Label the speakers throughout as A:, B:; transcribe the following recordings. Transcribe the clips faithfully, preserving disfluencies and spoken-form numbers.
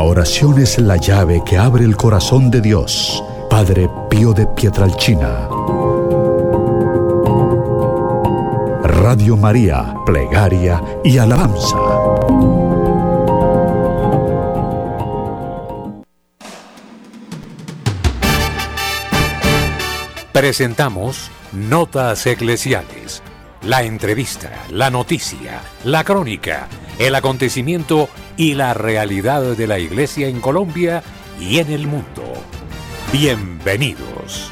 A: oración es la llave que abre el corazón de Dios. Padre Pío de Pietrelcina. Radio María, plegaria y alabanza.
B: Presentamos Notas Eclesiales. La entrevista, la noticia, la crónica, el acontecimiento y la realidad de la Iglesia en Colombia y en el mundo. Bienvenidos.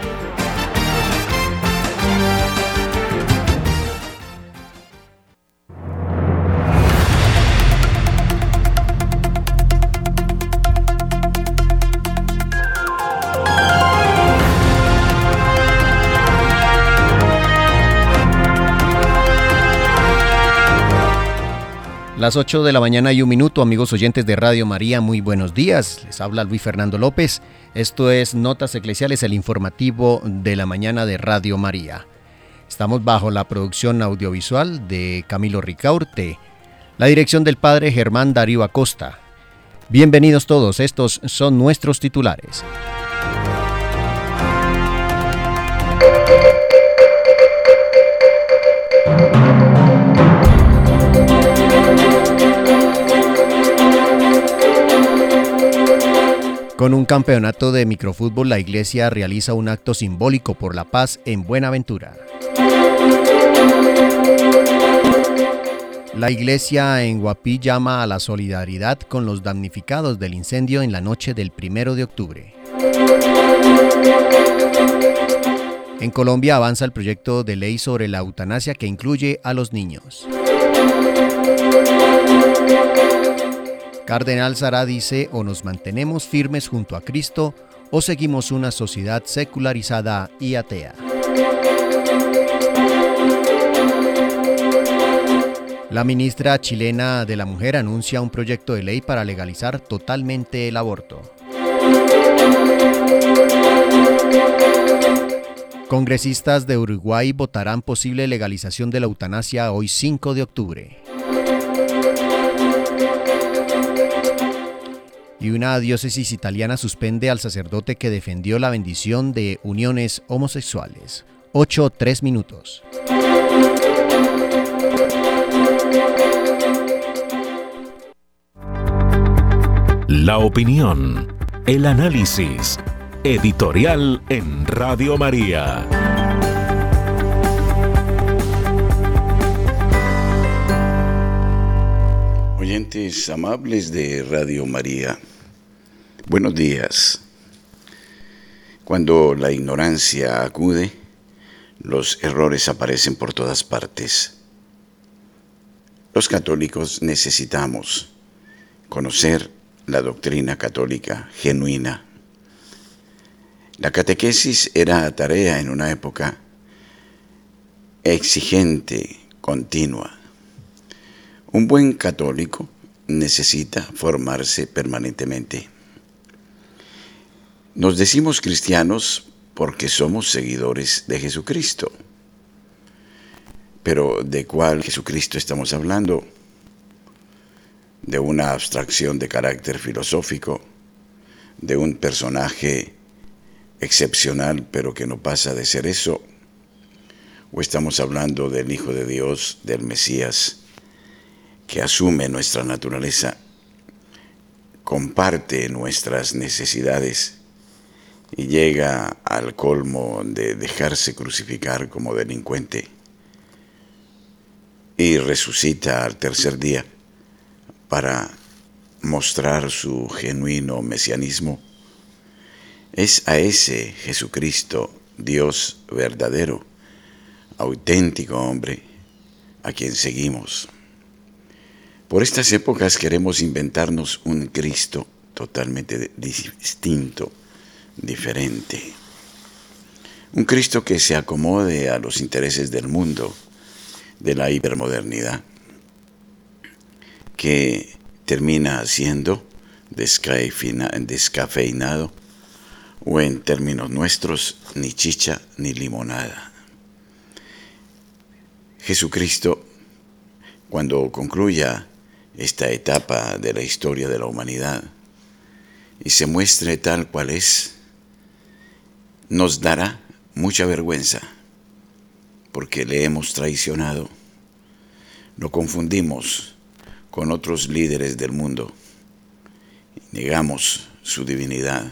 C: Las ocho de la mañana y un minuto, amigos oyentes de Radio María, muy buenos días. Les habla Luis Fernando López. Esto es Notas Eclesiales, el informativo de la mañana de Radio María. Estamos bajo la producción audiovisual de Camilo Ricaurte, la dirección del padre Germán Darío Acosta. Bienvenidos todos, estos son nuestros titulares. Con un campeonato de microfútbol, la Iglesia realiza un acto simbólico por la paz en Buenaventura. La Iglesia en Guapí llama a la solidaridad con los damnificados del incendio en la noche del primero de octubre. En Colombia avanza el proyecto de ley sobre la eutanasia que incluye a los niños. Cardenal Sará dice: o nos mantenemos firmes junto a Cristo o seguimos una sociedad secularizada y atea. La ministra chilena de la Mujer anuncia un proyecto de ley para legalizar totalmente el aborto. Congresistas de Uruguay votarán posible legalización de la eutanasia hoy cinco de octubre. Y una diócesis italiana suspende al sacerdote que defendió la bendición de uniones homosexuales. ocho, tres minutos.
B: La opinión, el análisis, editorial en Radio María.
D: Oyentes amables de Radio María, buenos días. Cuando la ignorancia acude, los errores aparecen por todas partes. Los católicos necesitamos conocer la doctrina católica genuina. La catequesis era tarea en una época exigente, continua. Un buen católico necesita formarse permanentemente. Nos decimos cristianos porque somos seguidores de Jesucristo. Pero ¿de cuál Jesucristo estamos hablando? ¿De una abstracción de carácter filosófico? ¿De un personaje excepcional pero que no pasa de ser eso? ¿O estamos hablando del Hijo de Dios, del Mesías, que asume nuestra naturaleza, comparte nuestras necesidades y llega al colmo de dejarse crucificar como delincuente y resucita al tercer día para mostrar su genuino mesianismo? Es a ese Jesucristo, Dios verdadero, auténtico hombre, a quien seguimos. Por estas épocas queremos inventarnos un Cristo totalmente distinto, diferente. Un Cristo que se acomode a los intereses del mundo, de la hipermodernidad, que termina siendo descafeinado, o en términos nuestros, ni chicha ni limonada. Jesucristo, cuando concluya esta etapa de la historia de la humanidad, y se muestre tal cual es, nos dará mucha vergüenza, porque le hemos traicionado. Lo confundimos con otros líderes del mundo, negamos su divinidad.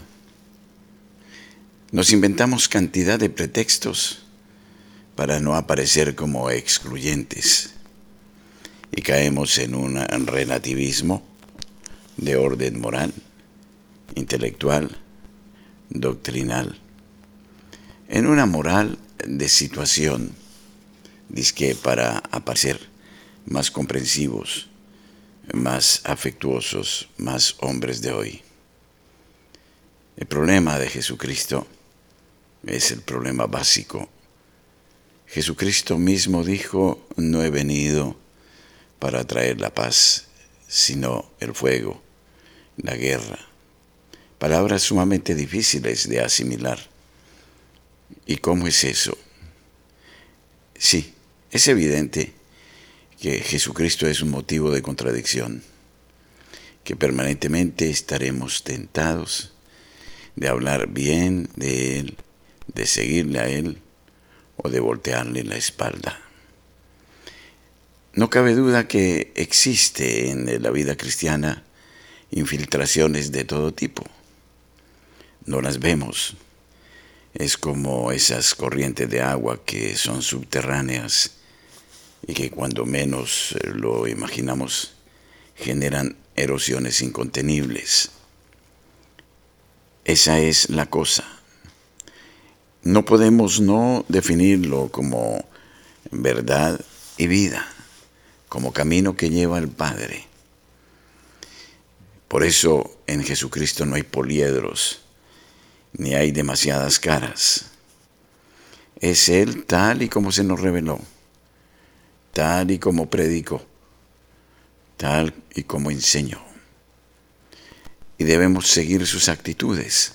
D: Nos inventamos cantidad de pretextos para no aparecer como excluyentes y caemos en un relativismo de orden moral, intelectual, doctrinal, en una moral de situación, dizque para aparecer más comprensivos, más afectuosos, más hombres de hoy. El problema de Jesucristo es el problema básico. Jesucristo mismo dijo: no he venido para traer la paz, sino el fuego, la guerra. Palabras sumamente difíciles de asimilar. ¿Y cómo es eso? Sí, es evidente que Jesucristo es un motivo de contradicción, que permanentemente estaremos tentados de hablar bien de Él, de seguirle a Él o de voltearle la espalda. No cabe duda que existe en la vida cristiana infiltraciones de todo tipo. No las vemos. Es como esas corrientes de agua que son subterráneas y que cuando menos lo imaginamos generan erosiones incontenibles. Esa es la cosa. No podemos no definirlo como verdad y vida, como camino que lleva al Padre. Por eso en Jesucristo no hay poliedros, ni hay demasiadas caras. Es Él tal y como se nos reveló, tal y como predicó, tal y como enseñó. Y debemos seguir sus actitudes,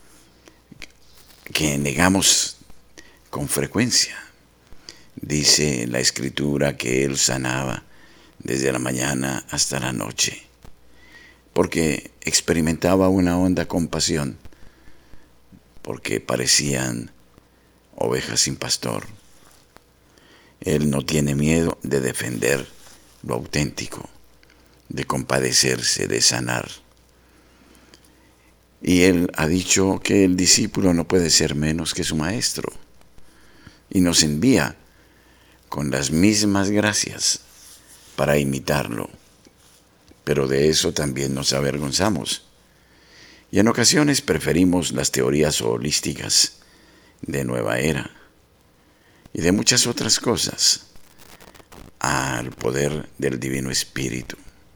D: que negamos con frecuencia. Dice la Escritura que Él sanaba desde la mañana hasta la noche, porque experimentaba una honda compasión, porque parecían ovejas sin pastor. Él no tiene miedo de defender lo auténtico, de compadecerse, de sanar. Y Él ha dicho que el discípulo no puede ser menos que su maestro, y nos envía con las mismas gracias para imitarlo. Pero de eso también nos avergonzamos. Y en ocasiones preferimos las teorías holísticas de Nueva Era y de muchas otras cosas al poder del Divino Espíritu.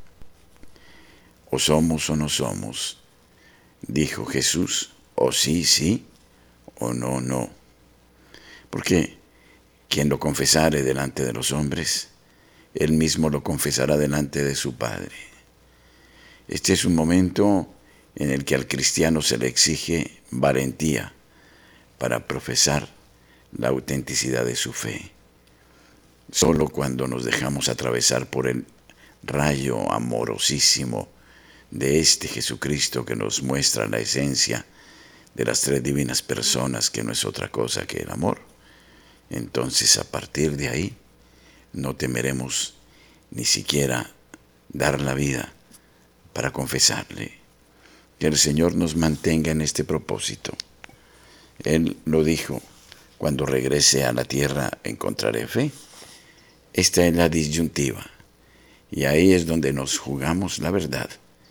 D: O somos o no somos, dijo Jesús, o sí, sí, o no, no. Porque quien lo confesare delante de los hombres, él mismo lo confesará delante de su Padre. Este es un momento en el que al cristiano se le exige valentía para profesar la autenticidad de su fe. Solo cuando nos dejamos atravesar por el rayo amorosísimo de este Jesucristo que nos muestra la esencia de las tres divinas personas, que no es otra cosa que el amor, entonces a partir de ahí no temeremos ni siquiera dar la vida para confesarle. Que el Señor nos mantenga en este propósito. Él lo dijo: cuando regrese a la tierra encontraré fe. Esta es la disyuntiva, y ahí es donde nos jugamos la verdad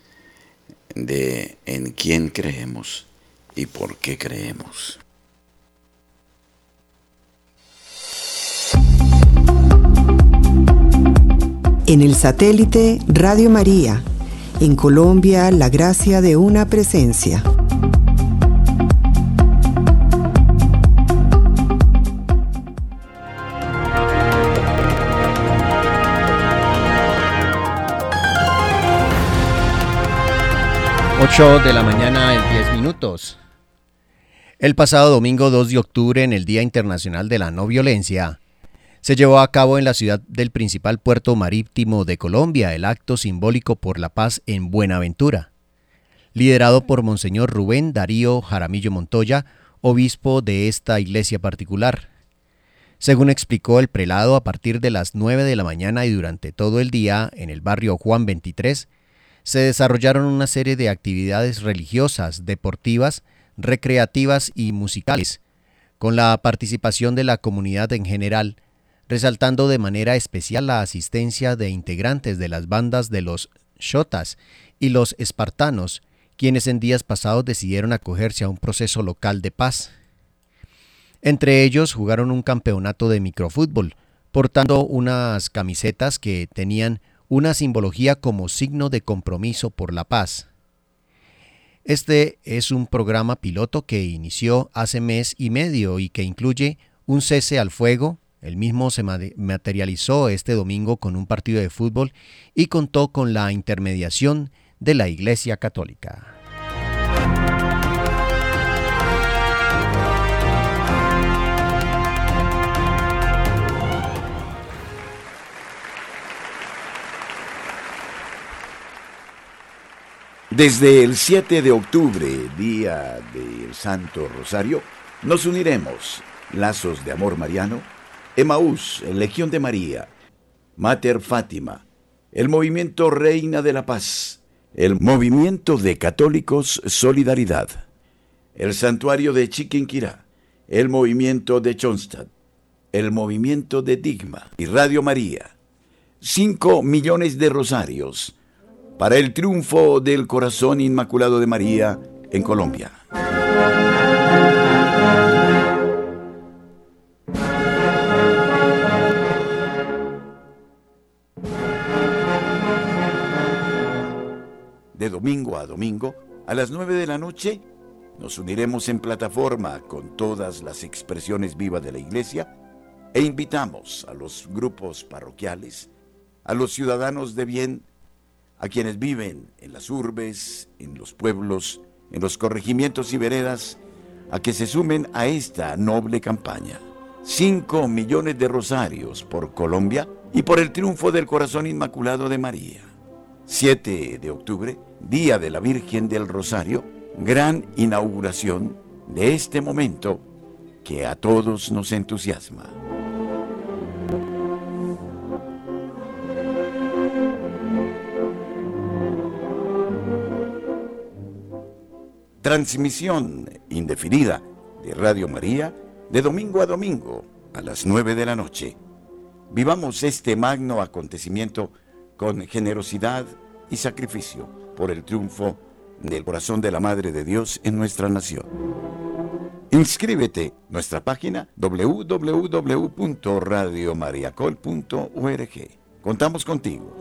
D: de en quién creemos y por qué creemos.
E: En el satélite Radio María, en Colombia, la gracia de una presencia.
C: ocho de la mañana en diez minutos. El pasado domingo dos de octubre, en el Día Internacional de la No Violencia, se llevó a cabo en la ciudad del principal puerto marítimo de Colombia el acto simbólico por la paz en Buenaventura. liderado por Monseñor Rubén Darío Jaramillo Montoya, obispo de esta iglesia particular. Según explicó el prelado, a partir de las nueve de la mañana y durante todo el día, en el barrio Juan veintitrés, se desarrollaron una serie de actividades religiosas, deportivas, recreativas y musicales, con la participación de la comunidad en general, resaltando de manera especial la asistencia de integrantes de las bandas de los Xotas y los Espartanos, quienes en días pasados decidieron acogerse a un proceso local de paz. Entre ellos jugaron un campeonato de microfútbol, portando unas camisetas que tenían una simbología como signo de compromiso por la paz. Este es un programa piloto que inició hace mes y medio y que incluye un cese al fuego. El mismo se materializó este domingo con un partido de fútbol y contó con la intermediación de la Iglesia Católica.
D: Desde el siete de octubre, día del Santo Rosario, nos uniremos, lazos de amor mariano, Emaús, Legión de María, Mater Fátima, el Movimiento Reina de la Paz, el Movimiento de Católicos Solidaridad, el Santuario de Chiquinquirá, el Movimiento de Chonstad, el Movimiento de Digma y Radio María. Cinco millones de rosarios para el triunfo del Corazón Inmaculado de María en Colombia. De domingo a domingo, a las nueve de la noche, nos uniremos en plataforma con todas las expresiones vivas de la Iglesia e invitamos a los grupos parroquiales, a los ciudadanos de bien, a quienes viven en las urbes, en los pueblos, en los corregimientos y veredas, a que se sumen a esta noble campaña. Cinco millones de rosarios por Colombia y por el triunfo del Corazón Inmaculado de María. siete de octubre, Día de la Virgen del Rosario, gran inauguración de este momento que a todos nos entusiasma. Transmisión indefinida de Radio María de domingo a domingo a las nueve de la noche. Vivamos este magno acontecimiento con generosidad y sacrificio por el triunfo del corazón de la Madre de Dios en nuestra nación. Inscríbete en nuestra página doble u doble u doble u punto radio mariacol punto org. Contamos contigo.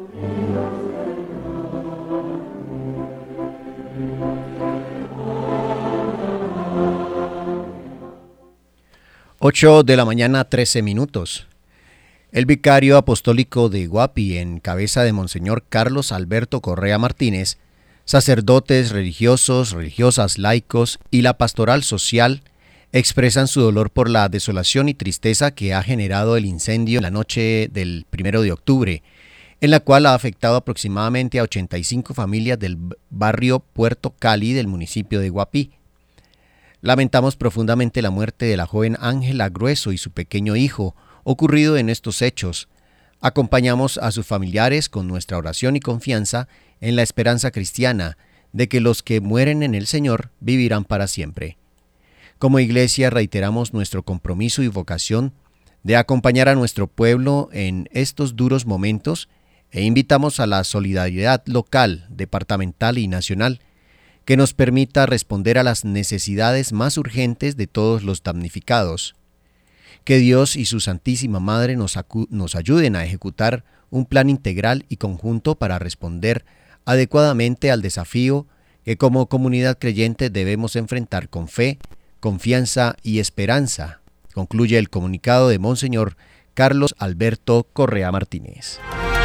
C: ocho de la mañana, trece minutos. El vicario apostólico de Guapi, en cabeza de Monseñor Carlos Alberto Correa Martínez, sacerdotes, religiosos, religiosas, laicos y la pastoral social expresan su dolor por la desolación y tristeza que ha generado el incendio en la noche del primero de octubre, en la cual ha afectado aproximadamente a ochenta y cinco familias del barrio Puerto Cali del municipio de Guapí. Lamentamos profundamente la muerte de la joven Ángela Grueso y su pequeño hijo, ocurrido en estos hechos. Acompañamos a sus familiares con nuestra oración y confianza en la esperanza cristiana de que los que mueren en el Señor vivirán para siempre. Como Iglesia reiteramos nuestro compromiso y vocación de acompañar a nuestro pueblo en estos duros momentos e invitamos a la solidaridad local, departamental y nacional que nos permita responder a las necesidades más urgentes de todos los damnificados. Que Dios y su Santísima Madre nos, acu- nos ayuden a ejecutar un plan integral y conjunto para responder adecuadamente al desafío que como comunidad creyente debemos enfrentar con fe, confianza y esperanza, concluye el comunicado de Monseñor Carlos Alberto Correa Martínez.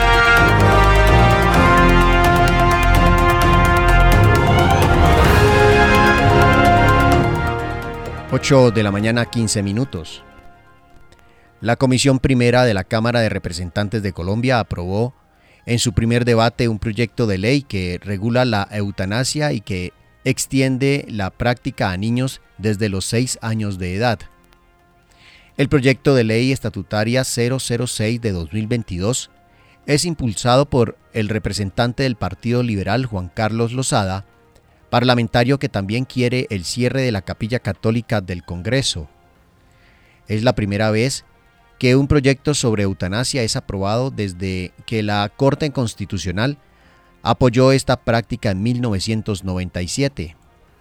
C: ocho de la mañana, quince minutos. La Comisión Primera de la Cámara de Representantes de Colombia aprobó en su primer debate un proyecto de ley que regula la eutanasia y que extiende la práctica a niños desde los seis años de edad. El proyecto de ley estatutaria cero cero seis de dos mil veintidós es impulsado por el representante del Partido Liberal Juan Carlos Lozada, parlamentario que también quiere el cierre de la Capilla Católica del Congreso. Es la primera vez que un proyecto sobre eutanasia es aprobado desde que la Corte Constitucional apoyó esta práctica en mil novecientos noventa y siete.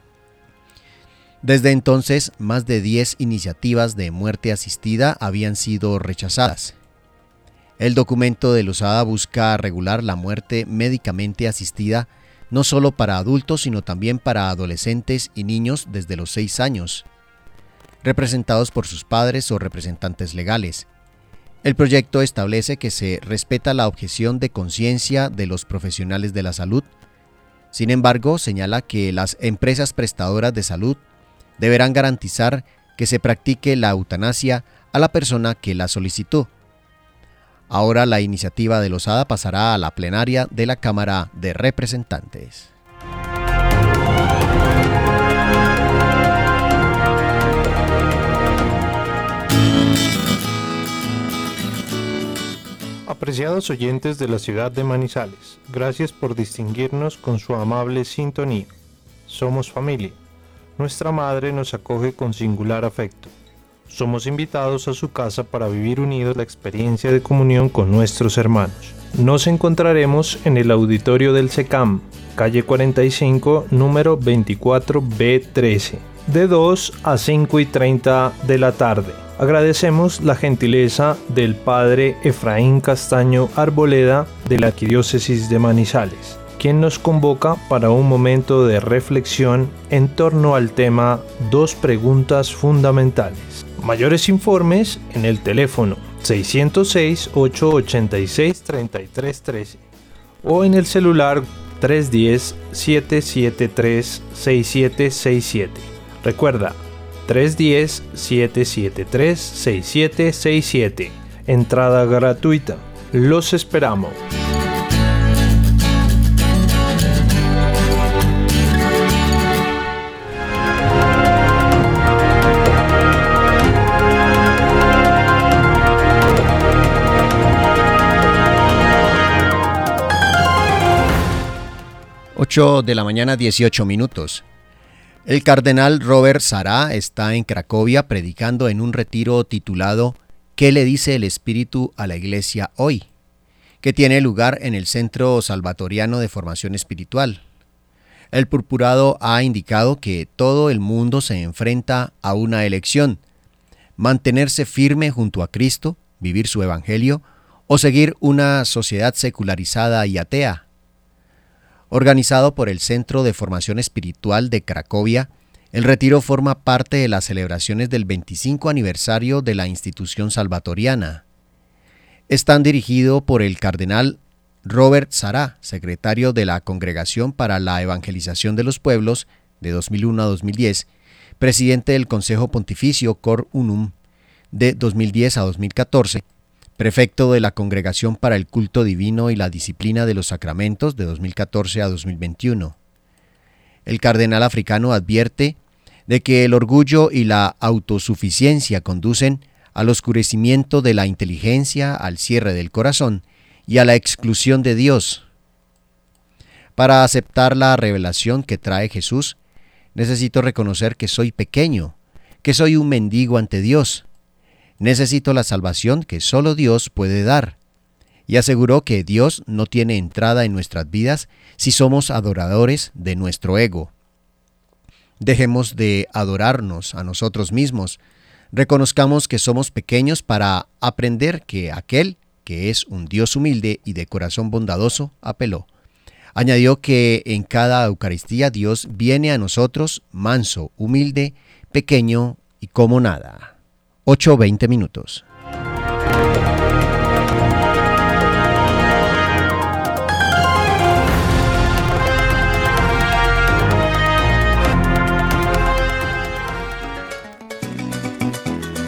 C: Desde entonces, más de diez iniciativas de muerte asistida habían sido rechazadas. El documento de Lozada busca regular la muerte médicamente asistida no solo para adultos, sino también para adolescentes y niños desde los seis años, representados por sus padres o representantes legales. El proyecto establece que se respeta la objeción de conciencia de los profesionales de la salud. Sin embargo, señala que las empresas prestadoras de salud deberán garantizar que se practique la eutanasia a la persona que la solicitó. Ahora la iniciativa de Lozada pasará a la plenaria de la Cámara de Representantes.
F: Apreciados oyentes de la ciudad de Manizales, gracias por distinguirnos con su amable sintonía. Somos familia. Nuestra madre nos acoge con singular afecto. Somos invitados a su casa para vivir unidos la experiencia de comunión con nuestros hermanos. Nos encontraremos en el auditorio del SECAM, calle cuarenta y cinco, número veinticuatro B trece, de dos a cinco y treinta de la tarde. Agradecemos la gentileza del Padre Efraín Castaño Arboleda de la Arquidiócesis de Manizales, quien nos convoca para un momento de reflexión en torno al tema Dos preguntas fundamentales. Mayores informes en el teléfono seiscientos seis, ochocientos ochenta y seis, treinta y tres trece o en el celular trescientos diez, setecientos setenta y tres, sesenta y siete sesenta y siete. Recuerda, trescientos diez, setecientos setenta y tres, sesenta y siete sesenta y siete. Entrada gratuita. Los esperamos.
C: ocho de la mañana, dieciocho minutos. El cardenal Robert Sará está en Cracovia predicando en un retiro titulado ¿Qué le dice el Espíritu a la Iglesia hoy?, que tiene lugar en el Centro Salvatoriano de Formación Espiritual. El purpurado ha indicado que todo el mundo se enfrenta a una elección: mantenerse firme junto a Cristo, vivir su evangelio, o seguir una sociedad secularizada y atea. Organizado por el Centro de Formación Espiritual de Cracovia, el retiro forma parte de las celebraciones del veinticinco aniversario de la institución salvatoriana. Están dirigidos por el cardenal Robert Sará, secretario de la Congregación para la Evangelización de los Pueblos de dos mil uno a dos mil diez, presidente del Consejo Pontificio Cor Unum de dos mil diez a dos mil catorce, prefecto de la Congregación para el Culto Divino y la Disciplina de los Sacramentos de dos mil catorce a dos mil veintiuno. El cardenal africano advierte de que el orgullo y la autosuficiencia conducen al oscurecimiento de la inteligencia, al cierre del corazón y a la exclusión de Dios. Para aceptar la revelación que trae Jesús, necesito reconocer que soy pequeño, que soy un mendigo ante Dios. Necesito la salvación que solo Dios puede dar. Y aseguró que Dios no tiene entrada en nuestras vidas si somos adoradores de nuestro ego. Dejemos de adorarnos a nosotros mismos. Reconozcamos que somos pequeños para aprender que aquel que es un Dios humilde y de corazón bondadoso apeló. Añadió que en cada Eucaristía Dios viene a nosotros manso, humilde, pequeño y como nada. ocho veinte minutos.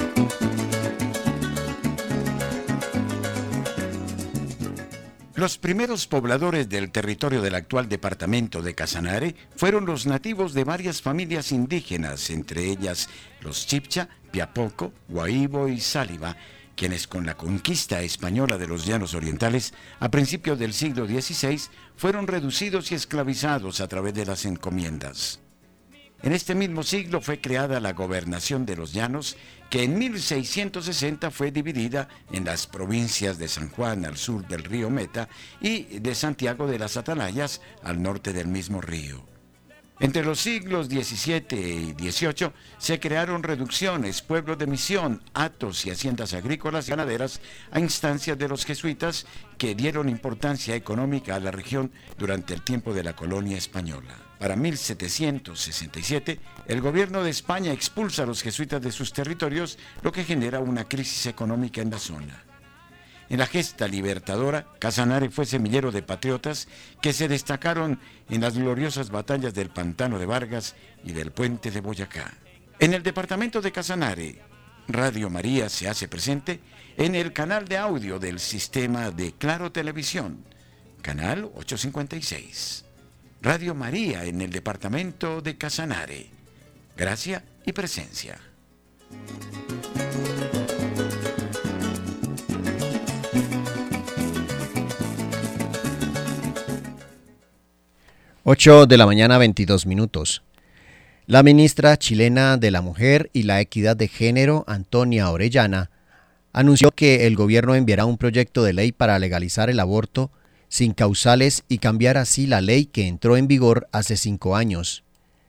G: Los primeros primeros pobladores del territorio del actual departamento de Casanare fueron los nativos de varias familias indígenas, entre ellas los Chibcha, Piapoco, Guaíbo y Sáliva, quienes con la conquista española de los llanos orientales a principios del siglo dieciséis fueron reducidos y esclavizados a través de las encomiendas. En este mismo siglo fue creada la gobernación de los llanos, que en mil seiscientos sesenta fue dividida en las provincias de San Juan al sur del río Meta y de Santiago de las Atalayas al norte del mismo río. Entre los siglos diecisiete y dieciocho se crearon reducciones, pueblos de misión, hatos y haciendas agrícolas y ganaderas a instancias de los jesuitas, que dieron importancia económica a la región durante el tiempo de la colonia española. Para mil setecientos sesenta y siete, el gobierno de España expulsa a los jesuitas de sus territorios, lo que genera una crisis económica en la zona. En la gesta libertadora, Casanare fue semillero de patriotas que se destacaron en las gloriosas batallas del Pantano de Vargas y del Puente de Boyacá. En el departamento de Casanare, Radio María se hace presente en el canal de audio del sistema de Claro Televisión, canal ochocientos cincuenta y seis. Radio María en el departamento de Casanare. Gracia y presencia.
C: ocho de la mañana, veintidós minutos. La ministra chilena de la Mujer y la Equidad de Género, Antonia Orellana, anunció que el gobierno enviará un proyecto de ley para legalizar el aborto sin causales y cambiar así la ley que entró en vigor hace cinco años.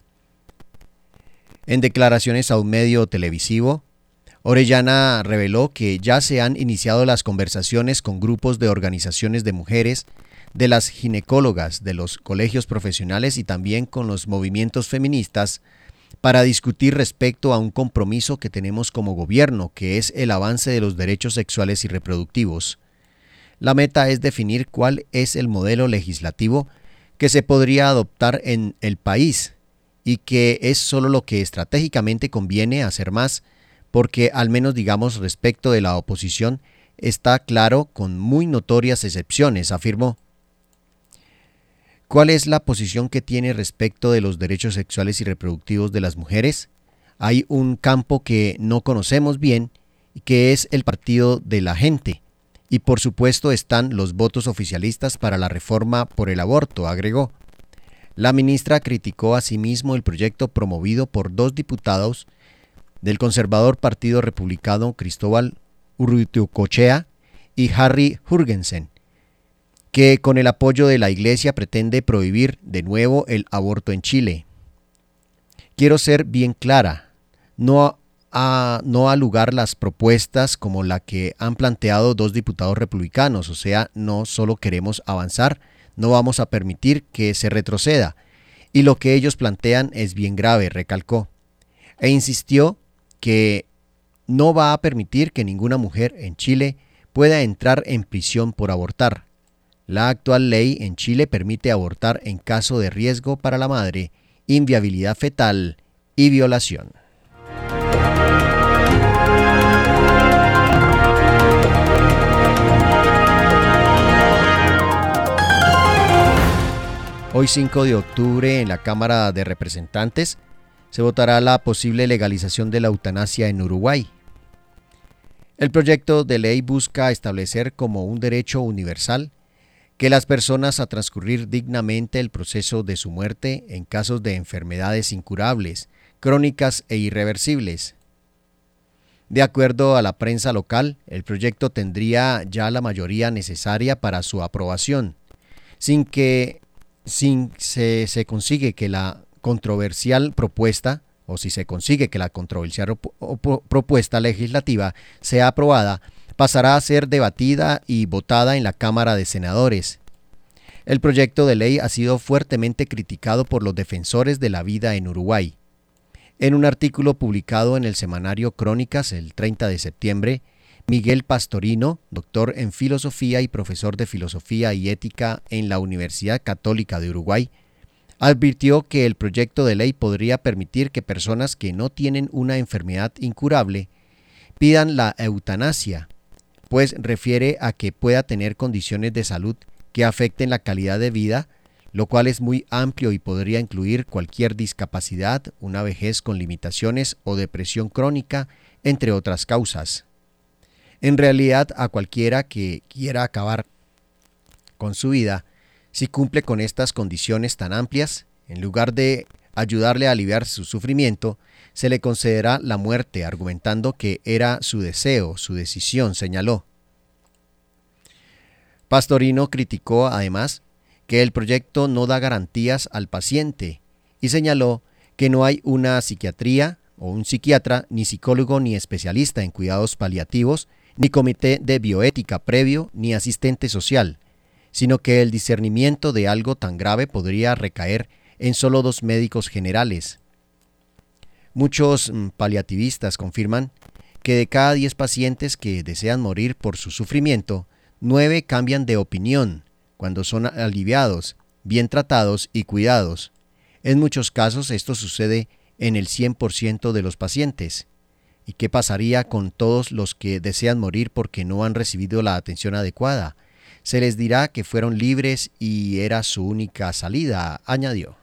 C: En declaraciones a un medio televisivo, Orellana reveló que ya se han iniciado las conversaciones con grupos de organizaciones de mujeres, de las ginecólogas, de los colegios profesionales y también con los movimientos feministas para discutir respecto a un compromiso que tenemos como gobierno, que es el avance de los derechos sexuales y reproductivos. La meta es definir cuál es el modelo legislativo que se podría adoptar en el país y que es solo lo que estratégicamente conviene hacer más, porque al menos digamos respecto de la oposición está claro con muy notorias excepciones, afirmó. ¿Cuál es la posición que tiene respecto de los derechos sexuales y reproductivos de las mujeres? Hay un campo que no conocemos bien, que es el partido de la gente. Y por supuesto están los votos oficialistas para la reforma por el aborto, agregó. La ministra criticó asimismo el proyecto promovido por dos diputados del conservador Partido Republicano, Cristóbal Urruticochea y Harry Jurgensen, que con el apoyo de la Iglesia pretende prohibir de nuevo el aborto en Chile. Quiero ser bien clara, no a no a lugar las propuestas como la que han planteado dos diputados republicanos, o sea, no solo queremos avanzar, no vamos a permitir que se retroceda, y lo que ellos plantean es bien grave, recalcó, e insistió que no va a permitir que ninguna mujer en Chile pueda entrar en prisión por abortar. La actual ley en Chile permite abortar en caso de riesgo para la madre, inviabilidad fetal y violación. Hoy cinco de octubre en la Cámara de Representantes se votará la posible legalización de la eutanasia en Uruguay. El proyecto de ley busca establecer como un derecho universal que las personas a transcurrir dignamente el proceso de su muerte en casos de enfermedades incurables, crónicas e irreversibles. De acuerdo a la prensa local, el proyecto tendría ya la mayoría necesaria para su aprobación, sin que sin se, se consigue que la controversial propuesta, o si se consigue que la controversial op- op- propuesta legislativa sea aprobada, pasará a ser debatida y votada en la Cámara de Senadores. El proyecto de ley ha sido fuertemente criticado por los defensores de la vida en Uruguay. En un artículo publicado en el semanario Crónicas el treinta de septiembre, Miguel Pastorino, doctor en filosofía y profesor de filosofía y ética en la Universidad Católica de Uruguay, advirtió que el proyecto de ley podría permitir que personas que no tienen una enfermedad incurable pidan la eutanasia, pues refiere a que pueda tener condiciones de salud que afecten la calidad de vida, lo cual es muy amplio y podría incluir cualquier discapacidad, una vejez con limitaciones o depresión crónica, entre otras causas. En realidad, a cualquiera que quiera acabar con su vida, si cumple con estas condiciones tan amplias, en lugar de ayudarle a aliviar su sufrimiento, se le concederá la muerte, argumentando que era su deseo, su decisión, señaló. Pastorino criticó además que el proyecto no da garantías al paciente y señaló que no hay una psiquiatría o un psiquiatra, ni psicólogo ni especialista en cuidados paliativos, ni comité de bioética previo, ni asistente social, sino que el discernimiento de algo tan grave podría recaer en solo dos médicos generales. Muchos paliativistas confirman que de cada diez pacientes que desean morir por su sufrimiento, nueve cambian de opinión cuando son aliviados, bien tratados y cuidados. En muchos casos esto sucede en el cien por ciento de los pacientes. ¿Y qué pasaría con todos los que desean morir porque no han recibido la atención adecuada? Se les dirá que fueron libres y era su única salida, añadió.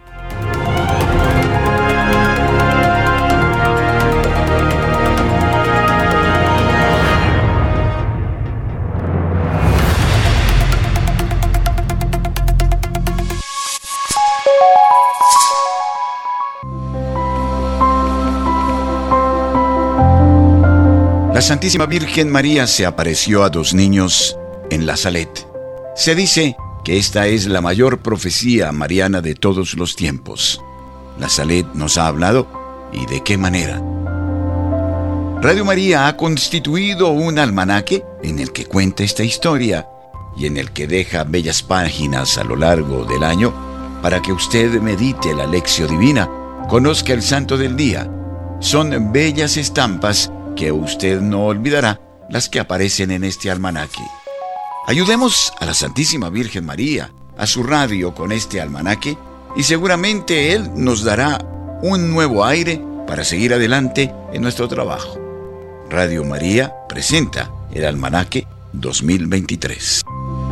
D: La Santísima Virgen María se apareció a dos niños en la Salet. Se dice que esta es la mayor profecía mariana de todos los tiempos. La Salet nos ha hablado, ¿y de qué manera? Radio María ha constituido un almanaque en el que cuenta esta historia y en el que deja bellas páginas a lo largo del año para que usted medite la lección divina, conozca el santo del día. Son bellas estampas que usted no olvidará las que aparecen en este almanaque. Ayudemos a la Santísima Virgen María, a su radio con este almanaque, y seguramente Él nos dará un nuevo aire para seguir adelante en nuestro trabajo. Radio María presenta el almanaque dos mil veintitrés.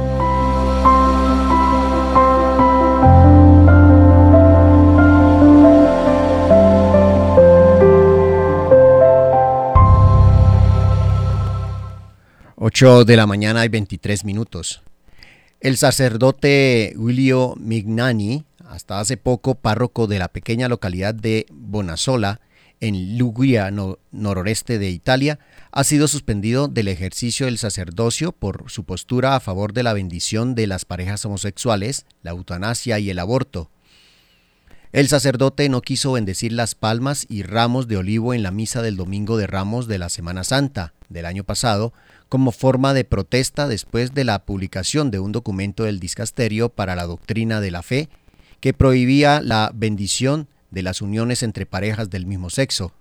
C: ocho de la mañana y veintitrés minutos. El sacerdote Giulio Mignani, hasta hace poco párroco de la pequeña localidad de Bonassola, en Liguria, no, noroeste de Italia, ha sido suspendido del ejercicio del sacerdocio por su postura a favor de la bendición de las parejas homosexuales, la eutanasia y el aborto. El sacerdote no quiso bendecir las palmas y ramos de olivo en la misa del Domingo de Ramos de la Semana Santa del año pasado, como forma de protesta después de la publicación de un documento del Dicasterio para la Doctrina de la Fe que prohibía la bendición de las uniones entre parejas del mismo sexo.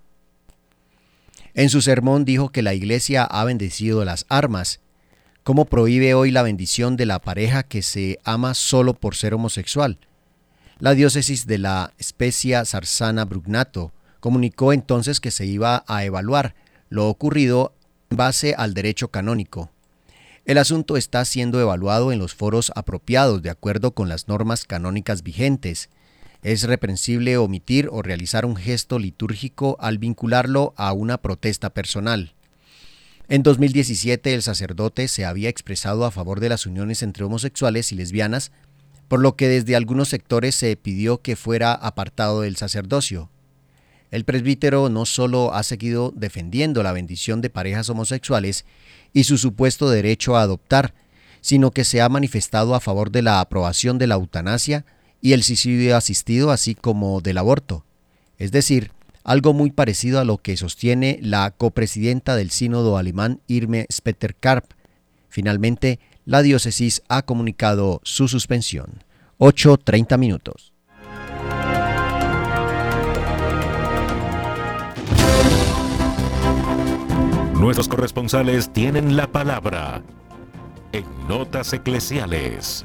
C: En su sermón dijo que la Iglesia ha bendecido las armas. ¿Cómo prohíbe hoy la bendición de la pareja que se ama solo por ser homosexual? La diócesis de la Spezia Sarzana-Brugnato comunicó entonces que se iba a evaluar lo ocurrido en base al derecho canónico. El asunto está siendo evaluado en los foros apropiados de acuerdo con las normas canónicas vigentes. Es reprensible omitir o realizar un gesto litúrgico al vincularlo a una protesta personal. En dos mil diecisiete el sacerdote se había expresado a favor de las uniones entre homosexuales y lesbianas, por lo que desde algunos sectores se pidió que fuera apartado del sacerdocio. El presbítero no solo ha seguido defendiendo la bendición de parejas homosexuales y su supuesto derecho a adoptar, sino que se ha manifestado a favor de la aprobación de la eutanasia y el suicidio asistido, así como del aborto. Es decir, algo muy parecido a lo que sostiene la copresidenta del sínodo alemán Irme Spetter-Karp. Finalmente, la diócesis ha comunicado su suspensión. ocho treinta minutos.
B: Nuestros corresponsales tienen la palabra en Notas Eclesiales.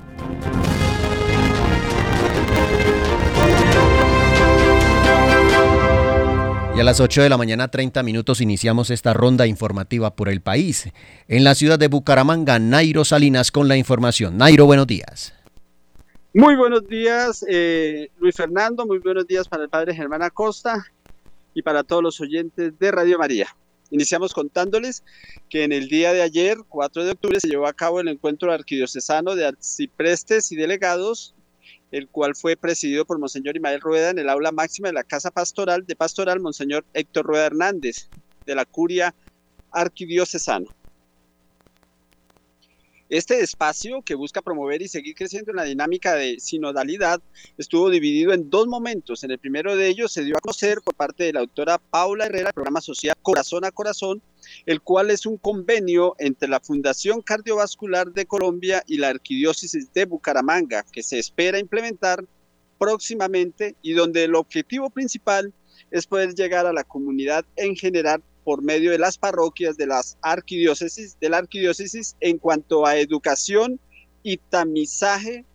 C: Y a las ocho de la mañana, treinta minutos, iniciamos esta ronda informativa por el país. En la ciudad de Bucaramanga, Nairo Salinas con la información. Nairo, buenos días.
H: Muy buenos días, eh, Luis Fernando, muy buenos días para el padre Germán Acosta y para todos los oyentes de Radio María. Iniciamos contándoles que en el día de ayer, cuatro de octubre, se llevó a cabo el encuentro arquidiocesano de arciprestes y delegados, el cual fue presidido por Monseñor Imael Rueda en el aula máxima de la Casa Pastoral de Pastoral Monseñor Héctor Rueda Hernández, de la Curia Arquidiocesana. Este espacio, que busca promover y seguir creciendo en la dinámica de sinodalidad, estuvo dividido en dos momentos. En el primero de ellos se dio a conocer por parte de la doctora Paula Herrera el programa social Corazón a Corazón, el cual es un convenio entre la Fundación Cardiovascular de Colombia y la Arquidiócesis de Bucaramanga, que se espera implementar próximamente y donde el objetivo principal es poder llegar a la comunidad en general por medio de las parroquias de las arquidiócesis, de la arquidiócesis en cuanto a educación y tamizaje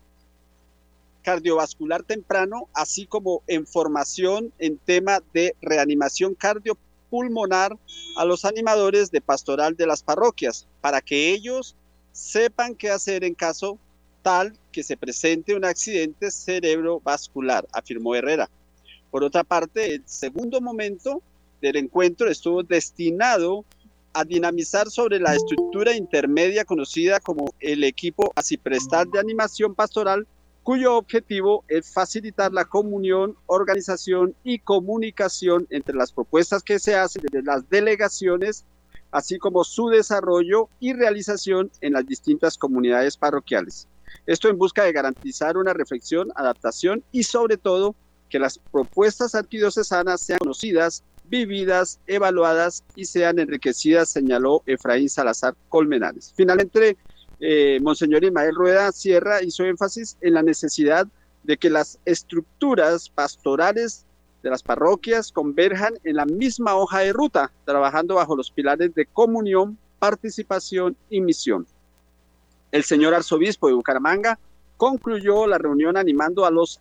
H: cardiovascular temprano, así como en formación en tema de reanimación cardiopulmonar a los animadores de pastoral de las parroquias, para que ellos sepan qué hacer en caso tal que se presente un accidente cerebrovascular, afirmó Herrera. Por otra parte, el segundo momento del encuentro estuvo destinado a dinamizar sobre la estructura intermedia conocida como el equipo arciprestal de animación pastoral, cuyo objetivo es facilitar la comunión, organización y comunicación entre las propuestas que se hacen desde las delegaciones, así como su desarrollo y realización en las distintas comunidades parroquiales. Esto en busca de garantizar una reflexión, adaptación y sobre todo que las propuestas arquidiocesanas sean conocidas, vividas, evaluadas y sean enriquecidas, señaló Efraín Salazar Colmenares. Finalmente, eh, Monseñor Imael Rueda Sierra hizo énfasis en la necesidad de que las estructuras pastorales de las parroquias converjan en la misma hoja de ruta, trabajando bajo los pilares de comunión, participación y misión. El señor arzobispo de Bucaramanga concluyó la reunión animando a los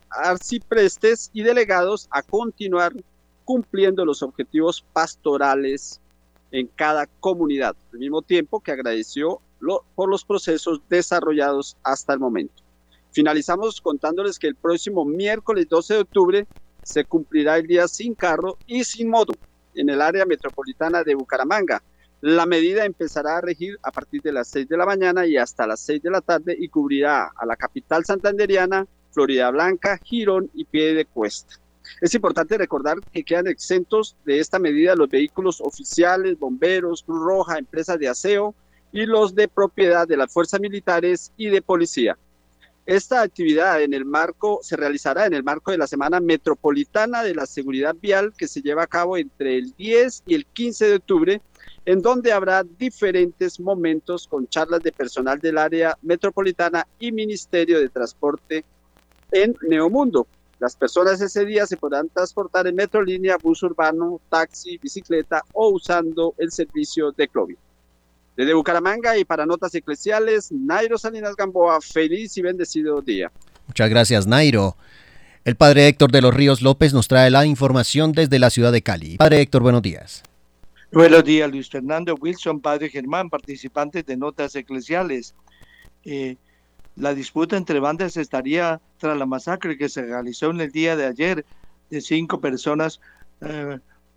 H: arciprestes y delegados a continuar cumpliendo los objetivos pastorales en cada comunidad, al mismo tiempo que agradeció lo, por los procesos desarrollados hasta el momento. Finalizamos contándoles que el próximo miércoles doce de octubre se cumplirá el día sin carro y sin moto en el área metropolitana de Bucaramanga. La medida empezará a regir a partir de las seis de la mañana y hasta las seis de la tarde y cubrirá a la capital santanderiana, Florida Blanca, Girón y Piedecuesta. Es importante recordar que quedan exentos de esta medida los vehículos oficiales, bomberos, Cruz Roja, empresas de aseo y los de propiedad de las fuerzas militares y de policía. Esta actividad en el marco, se realizará en el marco de la Semana Metropolitana de la Seguridad Vial que se lleva a cabo entre el diez y el quince de octubre, en donde habrá diferentes momentos con charlas de personal del área metropolitana y Ministerio de Transporte en Neomundo. Las personas ese día se podrán transportar en Metrolínea, bus urbano, taxi, bicicleta o usando el servicio de Clovi. Desde Bucaramanga y para Notas Eclesiales, Nairo Salinas Gamboa, feliz y bendecido día.
C: Muchas gracias, Nairo. El padre Héctor de los Ríos López nos trae la información desde la ciudad de Cali. Padre Héctor, buenos días.
I: Buenos días, Luis Fernando, Wilson, padre Germán, participantes de Notas Eclesiales. Eh, La disputa entre bandas estaría tras la masacre que se realizó en el día de ayer de cinco personas eh,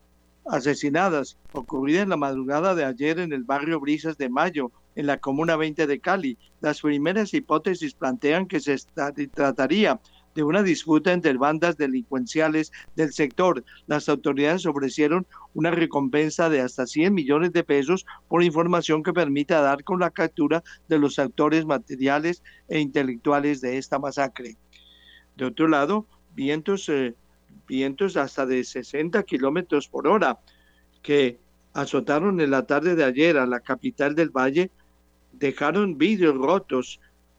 I: asesinadas, ocurrida en la madrugada de ayer en el barrio Brisas de Mayo, en la Comuna veinte de Cali. Las primeras hipótesis plantean que se trataría de una disputa entre bandas delincuenciales del sector. Las autoridades ofrecieron una recompensa de hasta cien millones de pesos por información que permita dar con la captura de los autores materiales e intelectuales de esta masacre. De otro lado, vientos, eh, vientos hasta de sesenta kilómetros por hora que azotaron en la tarde de ayer a la capital del Valle, dejaron vidrios rotos,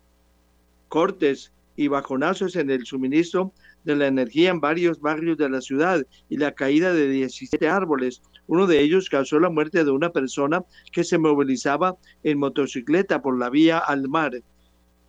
I: cortes y bajonazos en el suministro de la energía en varios barrios de la ciudad y la caída de diecisiete árboles. Uno de ellos causó la muerte de una persona que se movilizaba en motocicleta por la vía al mar.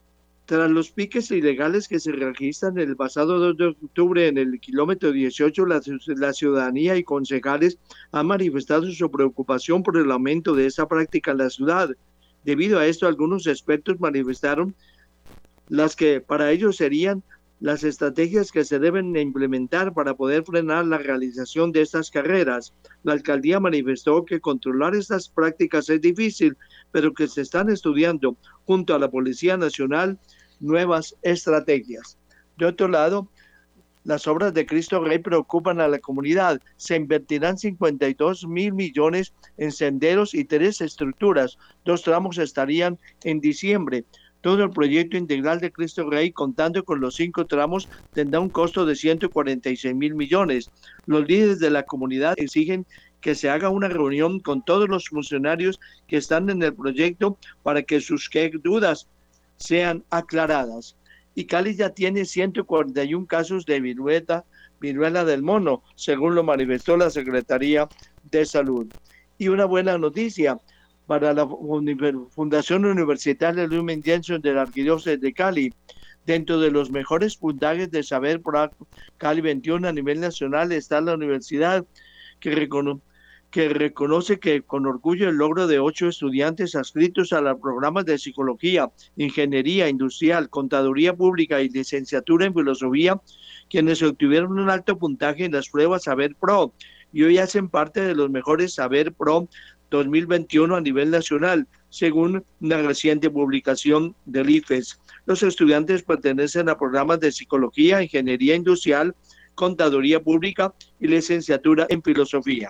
I: Tras los piques ilegales que se registran el pasado dos de octubre en el kilómetro dieciocho, la, la ciudadanía y concejales han manifestado su preocupación por el aumento de esta práctica en la ciudad. Debido a esto, algunos expertos manifestaron las que para ellos serían las estrategias que se deben implementar para poder frenar la realización de estas carreras. La alcaldía manifestó que controlar estas prácticas es difícil, pero que se están estudiando junto a la Policía Nacional nuevas estrategias. De otro lado, las obras de Cristo Rey preocupan a la comunidad. Se invertirán cincuenta y dos mil millones en senderos y tres estructuras. Dos tramos estarían en diciembre. Todo el proyecto integral de Cristo Rey, contando con los cinco tramos, tendrá un costo de ciento cuarenta y seis mil millones. Los líderes de la comunidad exigen que se haga una reunión con todos los funcionarios que están en el proyecto para que sus dudas sean aclaradas. Y Cali ya tiene ciento cuarenta y uno casos de viruela, viruela del mono, según lo manifestó la Secretaría de Salud. Y una buena noticia para la Fundación Universitaria Lumen Gentium de la Arquidiócesis de Cali. Dentro de los mejores puntajes de Saber por Cali veintiuno a nivel nacional está la universidad que reconoce que reconoce que con orgullo el logro de ocho estudiantes adscritos a los programas de Psicología, Ingeniería Industrial, Contaduría Pública y Licenciatura en Filosofía, quienes obtuvieron un alto puntaje en las pruebas Saber Pro y hoy hacen parte de los mejores Saber Pro dos mil veintiuno a nivel nacional, según una reciente publicación del I F E S. Los estudiantes pertenecen a programas de Psicología, Ingeniería Industrial, Contaduría Pública y Licenciatura en Filosofía.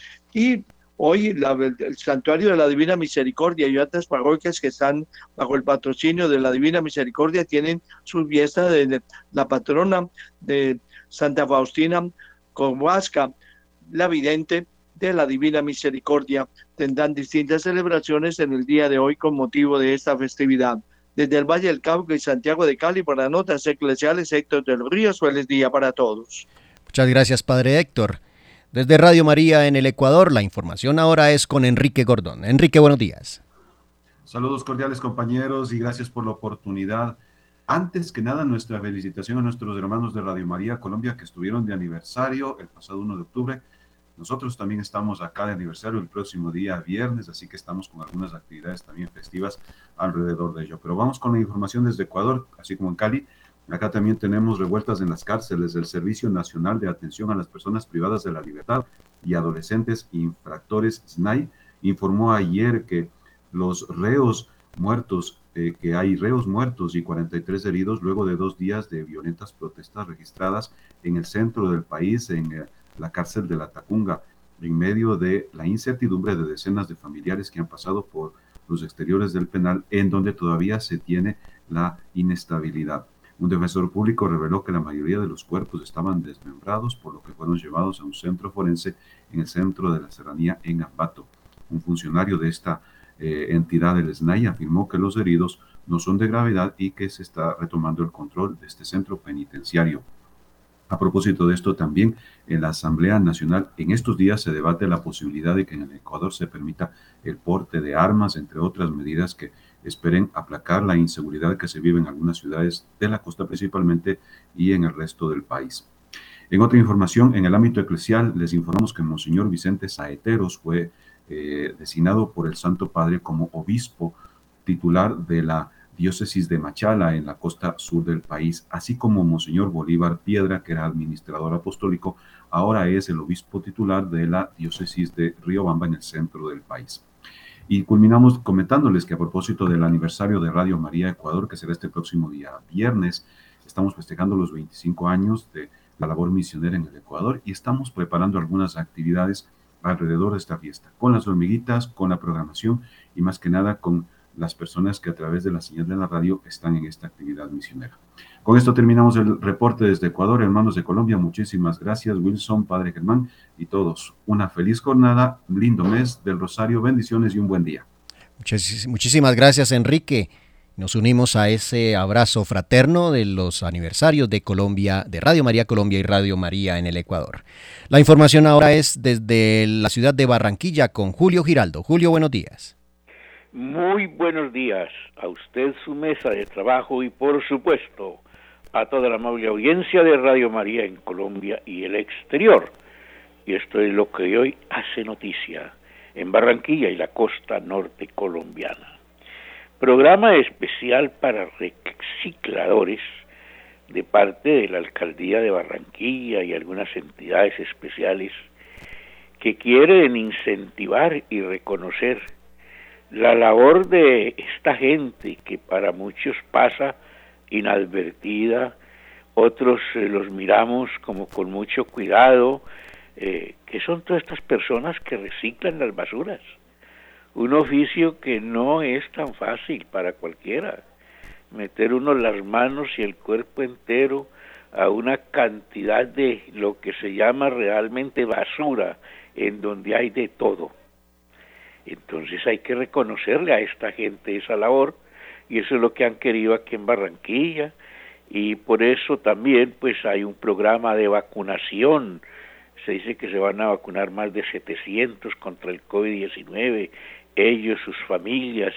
I: Y hoy la, el Santuario de la Divina Misericordia y otras parroquias que están bajo el patrocinio de la Divina Misericordia tienen su fiesta de, de la patrona de Santa Faustina Kowalska, la vidente de la Divina Misericordia. Tendrán distintas celebraciones en el día de hoy con motivo de esta festividad. Desde el Valle del Cauca y Santiago de Cali para Notas Eclesiales, Héctor de los Ríos, feliz día para todos.
C: Muchas gracias, Padre Héctor. Desde Radio María en el Ecuador, la información ahora es con Enrique Gordón. Enrique, buenos días.
J: Saludos cordiales, compañeros, y gracias por la oportunidad. Antes que nada, nuestra felicitación a nuestros hermanos de Radio María Colombia que estuvieron de aniversario el pasado uno de octubre. Nosotros también estamos acá de aniversario el próximo día viernes, así que estamos con algunas actividades también festivas alrededor de ello. Pero vamos con la información desde Ecuador, así como en Cali. Acá también tenemos revueltas en las cárceles. El Servicio Nacional de Atención a las Personas Privadas de la Libertad y Adolescentes Infractores, S N A I, informó ayer que los reos muertos, eh, que hay reos muertos y cuarenta y tres heridos luego de dos días de violentas protestas registradas en el centro del país, en eh, la cárcel de La Tacunga, en medio de la incertidumbre de decenas de familiares que han pasado por los exteriores del penal, en donde todavía se tiene la inestabilidad. Un defensor público reveló que la mayoría de los cuerpos estaban desmembrados, por lo que fueron llevados a un centro forense en el centro de la serranía en Ambato. Un funcionario de esta eh, entidad del S N A I afirmó que los heridos no son de gravedad y que se está retomando el control de este centro penitenciario. A propósito de esto, también en la Asamblea Nacional en estos días se debate la posibilidad de que en el Ecuador se permita el porte de armas, entre otras medidas que esperen aplacar la inseguridad que se vive en algunas ciudades de la costa principalmente y en el resto del país. En otra información, en el ámbito eclesial, les informamos que Monseñor Vicente Saeteros fue eh, designado por el Santo Padre como obispo titular de la diócesis de Machala en la costa sur del país, así como Monseñor Bolívar Piedra, que era administrador apostólico, ahora es el obispo titular de la diócesis de Riobamba en el centro del país. Y culminamos comentándoles que a propósito del aniversario de Radio María Ecuador, que será este próximo día viernes, estamos festejando los veinticinco años de la labor misionera en el Ecuador y estamos preparando algunas actividades alrededor de esta fiesta, con las hormiguitas, con la programación y más que nada con las personas que a través de la señal de la radio están en esta actividad misionera. Con esto terminamos el reporte desde Ecuador, hermanos de Colombia. Muchísimas gracias, Wilson, Padre Germán y todos. Una feliz jornada, un lindo mes del Rosario, bendiciones y un buen día.
C: Muchis- muchísimas gracias, Enrique. Nos unimos a ese abrazo fraterno de los aniversarios de Colombia, de Radio María Colombia y Radio María en el Ecuador. La información ahora es desde la ciudad de Barranquilla con Julio Giraldo. Julio, buenos días.
K: Muy buenos días a usted, su mesa de trabajo y por supuesto a toda la amable audiencia de Radio María en Colombia y el exterior. Y esto es lo que hoy hace noticia en Barranquilla y la costa norte colombiana. Programa especial para recicladores de parte de la Alcaldía de Barranquilla y algunas entidades especiales que quieren incentivar y reconocer la labor de esta gente que para muchos pasa inadvertida, otros eh, los miramos como con mucho cuidado, eh, que son todas estas personas que reciclan las basuras, un oficio que no es tan fácil para cualquiera, meter uno las manos y el cuerpo entero a una cantidad de lo que se llama realmente basura, en donde hay de todo. Entonces hay que reconocerle a esta gente esa labor, y eso es lo que han querido aquí en Barranquilla, y por eso también pues hay un programa de vacunación. Se dice que se van a vacunar más de setecientos contra el COVID diecinueve, ellos, sus familias,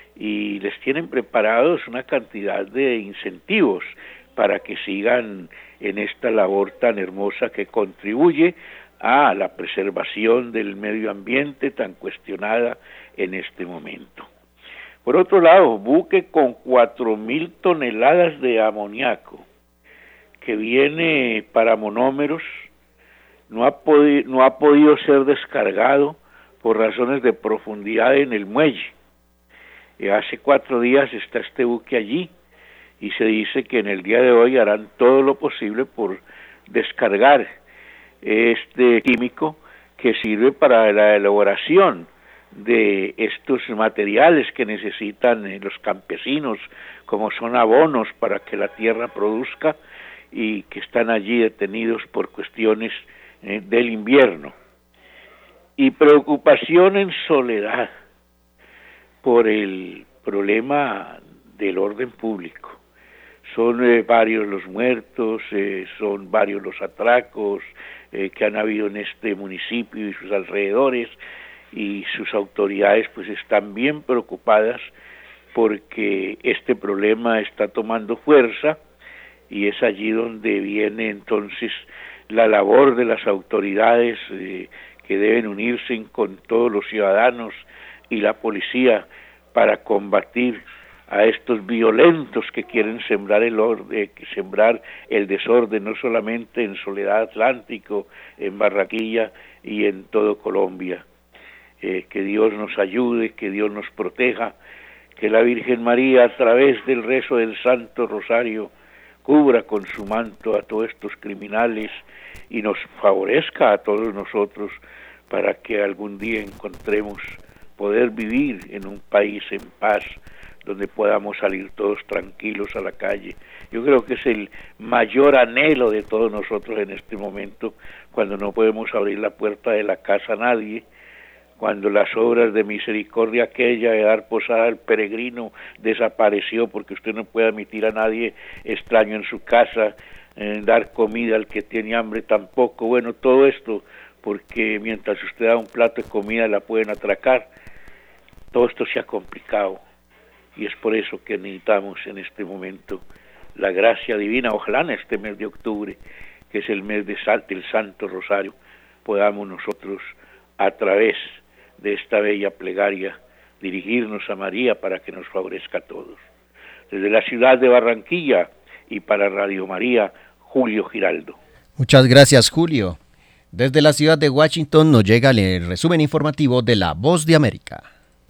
K: y les tienen preparados una cantidad de incentivos para que sigan en esta labor tan hermosa que contribuye a la preservación del medio ambiente tan cuestionada en este momento. Por otro lado, buque con cuatro mil toneladas de amoníaco que viene para monómeros no ha, podi- no ha podido ser descargado por razones de profundidad en el muelle. Eh, hace cuatro días está este buque allí y se dice que en el día de hoy harán todo lo posible por descargar este químico que sirve para la elaboración de estos materiales que necesitan eh, los campesinos, como son abonos para que la tierra produzca, y que están allí detenidos por cuestiones eh, del invierno. Y preocupación en Soledad por el problema del orden público. Son eh, varios los muertos, eh, son varios los atracos eh, que han habido en este municipio y sus alrededores, y sus autoridades pues están bien preocupadas porque este problema está tomando fuerza, y es allí donde viene entonces la labor de las autoridades eh, que deben unirse con todos los ciudadanos y la policía para combatir a estos violentos que quieren sembrar el orden, sembrar el desorden, no solamente en Soledad Atlántico, en Barranquilla y en todo Colombia. Eh, que Dios nos ayude, que Dios nos proteja, que la Virgen María a través del rezo del Santo Rosario cubra con su manto a todos estos criminales y nos favorezca a todos nosotros para que algún día encontremos poder vivir en un país en paz, donde podamos salir todos tranquilos a la calle. Yo creo que es el mayor anhelo de todos nosotros en este momento, cuando no podemos abrir la puerta de la casa a nadie, cuando las obras de misericordia aquella de dar posada al peregrino desapareció, porque usted no puede admitir a nadie extraño en su casa, eh, dar comida al que tiene hambre tampoco. Bueno, todo esto porque mientras usted da un plato de comida la pueden atracar. Todo esto se ha complicado, y es por eso que necesitamos en este momento la gracia divina. Ojalá en este mes de octubre, que es el mes de Sal, del Santo Rosario, podamos nosotros a través de esta bella plegaria dirigirnos a María para que nos favorezca a todos. Desde la ciudad de Barranquilla y para Radio María, Julio Giraldo.
C: Muchas gracias, Julio. Desde la ciudad de Washington nos llega el resumen informativo de La Voz de América.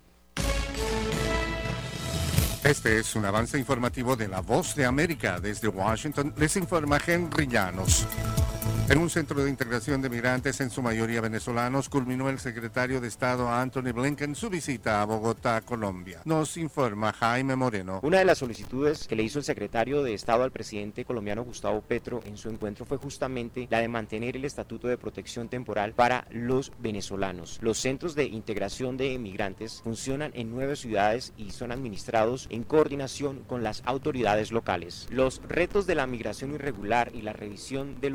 L: Este es un avance informativo de La Voz de América. Desde Washington les informa Henry Llanos. En un centro de integración de migrantes, en su mayoría venezolanos, culminó el secretario de Estado Anthony Blinken su visita a Bogotá, Colombia. Nos informa Jaime Moreno.
M: Una de las solicitudes que le hizo el secretario de Estado al presidente colombiano Gustavo Petro en su encuentro fue justamente la de mantener el estatuto de protección temporal para los venezolanos. Los centros de integración de migrantes funcionan en nueve ciudades y son administrados en coordinación con las autoridades locales. Los retos de la migración irregular y la revisión de los compromisos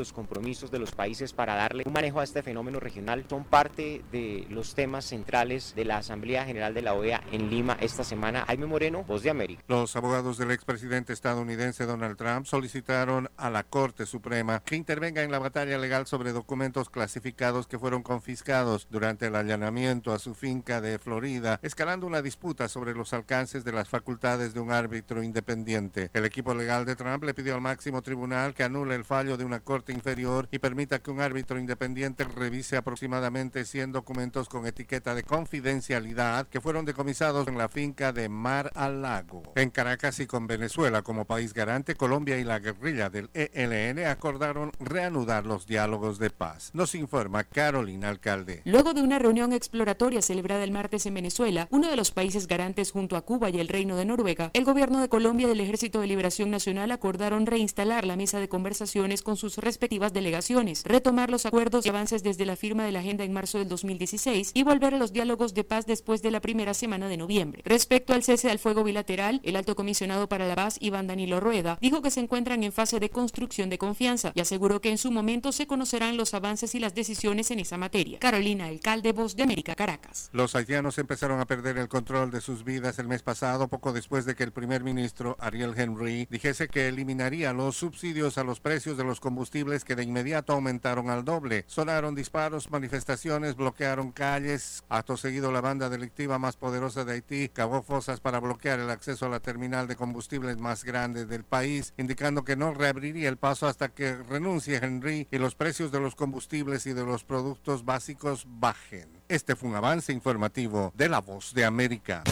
M: compromisos de los países para darle un manejo a este fenómeno regional son parte de los temas centrales de la Asamblea General de la O E A en Lima esta semana. Jaime Moreno, Voz de América.
L: Los abogados del expresidente estadounidense Donald Trump solicitaron a la Corte Suprema que intervenga en la batalla legal sobre documentos clasificados que fueron confiscados durante el allanamiento a su finca de Florida, escalando una disputa sobre los alcances de las facultades de un árbitro independiente. El equipo legal de Trump le pidió al máximo tribunal que anule el fallo de una corte inferior y permita que un árbitro independiente revise aproximadamente cien documentos con etiqueta de confidencialidad que fueron decomisados en la finca de Mar al Lago. En Caracas y con Venezuela como país garante, Colombia y la guerrilla del E L N acordaron reanudar los diálogos de paz. Nos informa Carolina Alcalde.
N: Luego de una reunión exploratoria celebrada el martes en Venezuela, uno de los países garantes junto a Cuba y el Reino de Noruega, el gobierno de Colombia y el Ejército de Liberación Nacional acordaron reinstalar la mesa de conversaciones con sus respectivas delegaciones, retomar los acuerdos y avances desde la firma de la agenda en marzo del dos mil dieciséis y volver a los diálogos de paz después de la primera semana de noviembre. Respecto al cese al fuego bilateral, el alto comisionado para la paz, Iván Danilo Rueda, dijo que se encuentran en fase de construcción de confianza y aseguró que en su momento se conocerán los avances y las decisiones en esa materia. Carolina Alcalde, Voz de América, Caracas.
L: Los haitianos empezaron a perder el control de sus vidas el mes pasado, poco después de que el primer ministro Ariel Henry dijese que eliminaría los subsidios a los precios de los combustibles que de inmediato aumentaron al doble. Sonaron disparos, manifestaciones, bloquearon calles. Acto seguido, la banda delictiva más poderosa de Haití cavó fosas para bloquear el acceso a la terminal de combustibles más grande del país, indicando que no reabriría el paso hasta que renuncie Henry y los precios de los combustibles y de los productos básicos bajen. Este fue un avance informativo de La Voz de América.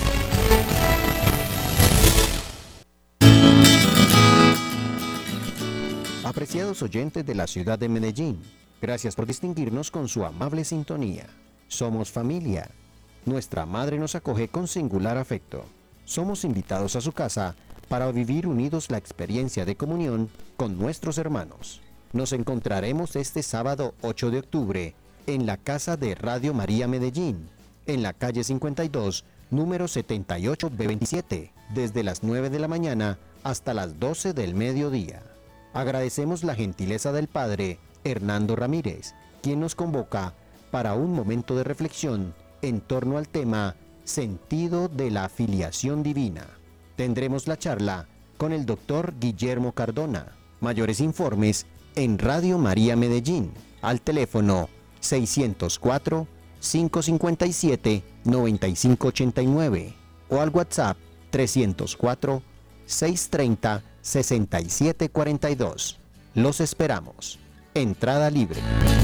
C: Apreciados oyentes de la ciudad de Medellín, gracias por distinguirnos con su amable sintonía. Somos familia. Nuestra madre nos acoge con singular afecto. Somos invitados a su casa para vivir unidos la experiencia de comunión con nuestros hermanos. Nos encontraremos este sábado ocho de octubre en la Casa de Radio María Medellín, en la calle cincuenta y dos, número setenta y ocho B veintisiete, desde las nueve de la mañana hasta las doce del mediodía. Agradecemos la gentileza del Padre Hernando Ramírez, quien nos convoca para un momento de reflexión en torno al tema Sentido de la Filiación Divina. Tendremos la charla con el doctor Guillermo Cardona. Mayores informes en Radio María Medellín, al teléfono seiscientos cuatro, cinco cincuenta y siete, noventa y cinco ochenta y nueve o al WhatsApp trescientos cuatro, seiscientos treinta, sesenta y siete cuarenta y dos. Los esperamos. Entrada libre.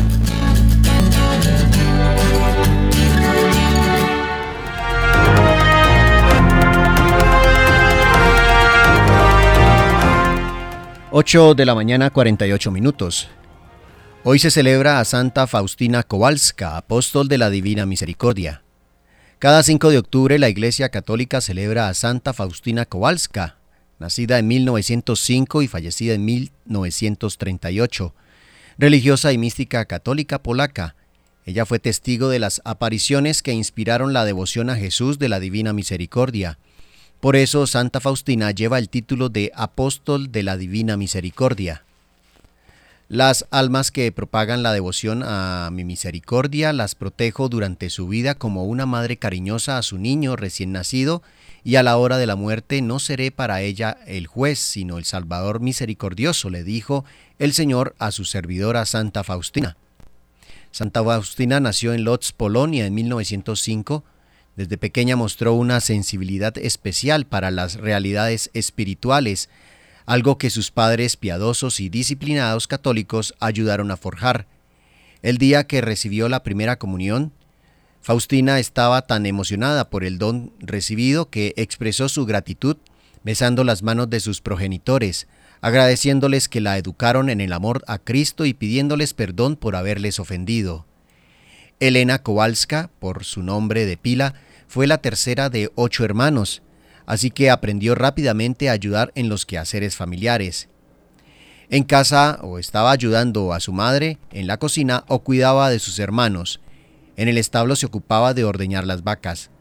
C: ocho de la mañana, cuarenta y ocho minutos. Hoy se celebra a Santa Faustina Kowalska, apóstol de la Divina Misericordia. Cada cinco de octubre la Iglesia Católica celebra a Santa Faustina Kowalska, nacida en mil novecientos cinco y fallecida en mil novecientos treinta y ocho, religiosa y mística católica polaca. Ella fue testigo de las apariciones que inspiraron la devoción a Jesús de la Divina Misericordia. Por eso Santa Faustina lleva el título de Apóstol de la Divina Misericordia. Las almas que propagan la devoción a mi misericordia las protejo durante su vida como una madre cariñosa a su niño recién nacido, y a la hora de la muerte no seré para ella el juez, sino el Salvador misericordioso, le dijo el Señor a su servidora Santa Faustina. Santa Faustina nació en Lodz, Polonia, en mil novecientos cinco. Desde pequeña mostró una sensibilidad especial para las realidades espirituales, algo que sus padres piadosos y disciplinados católicos ayudaron a forjar. El día que recibió la primera comunión, Faustina estaba tan emocionada por el don recibido que expresó su gratitud besando las manos de sus progenitores, agradeciéndoles que la educaron en el amor a Cristo y pidiéndoles perdón por haberles ofendido. Elena Kowalska, por su nombre de pila, fue la tercera de ocho hermanos, así que aprendió rápidamente a ayudar en los quehaceres familiares. En casa o estaba ayudando a su madre en la cocina o cuidaba de sus hermanos. En el establo se ocupaba de ordeñar las vacas.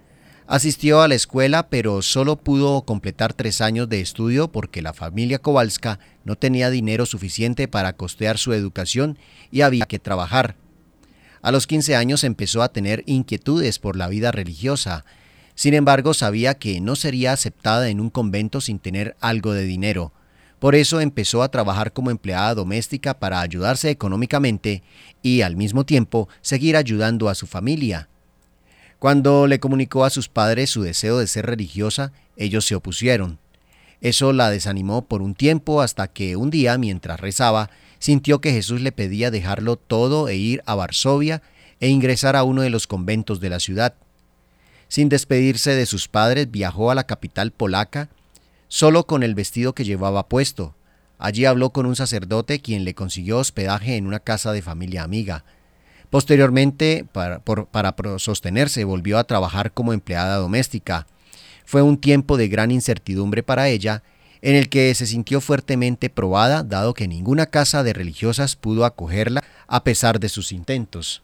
C: Asistió a la escuela, pero solo pudo completar tres años de estudio porque la familia Kowalska no tenía dinero suficiente para costear su educación y había que trabajar. A los quince años empezó a tener inquietudes por la vida religiosa. Sin embargo, sabía que no sería aceptada en un convento sin tener algo de dinero. Por eso empezó a trabajar como empleada doméstica para ayudarse económicamente y, al mismo tiempo, seguir ayudando a su familia. Cuando le comunicó a sus padres su deseo de ser religiosa, ellos se opusieron. Eso la desanimó por un tiempo hasta que un día, mientras rezaba, sintió que Jesús le pedía dejarlo todo e ir a Varsovia e ingresar a uno de los conventos de la ciudad. Sin despedirse de sus padres, viajó a la capital polaca, solo con el vestido que llevaba puesto. Allí habló con un sacerdote quien le consiguió hospedaje en una casa de familia amiga. Posteriormente, para, por, para sostenerse, volvió a trabajar como empleada doméstica. Fue un tiempo de gran incertidumbre para ella, en el que se sintió fuertemente probada, dado que ninguna casa de religiosas pudo acogerla a pesar de sus intentos.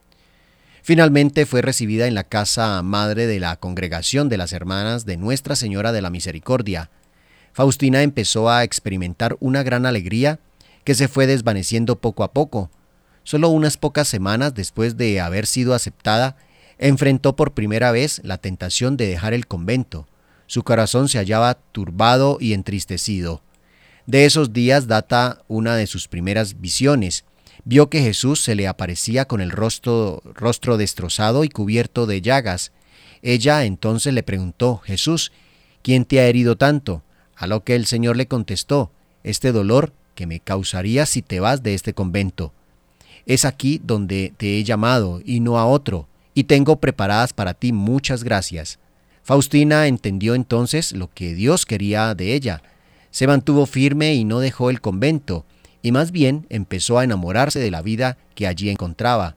C: Finalmente fue recibida en la casa madre de la Congregación de las Hermanas de Nuestra Señora de la Misericordia. Faustina empezó a experimentar una gran alegría que se fue desvaneciendo poco a poco. Solo unas pocas semanas después de haber sido aceptada, enfrentó por primera vez la tentación de dejar el convento. Su corazón se hallaba turbado y entristecido. De esos días data una de sus primeras visiones. Vio que Jesús se le aparecía con el rostro, rostro destrozado y cubierto de llagas. Ella entonces le preguntó: Jesús, ¿quién te ha herido tanto? A lo que el Señor le contestó: este dolor que me causaría si te vas de este convento. Es aquí donde te he llamado y no a otro, y tengo preparadas para ti muchas gracias. Faustina entendió entonces lo que Dios quería de ella. Se mantuvo firme y no dejó el convento, y más bien empezó a enamorarse de la vida que allí encontraba.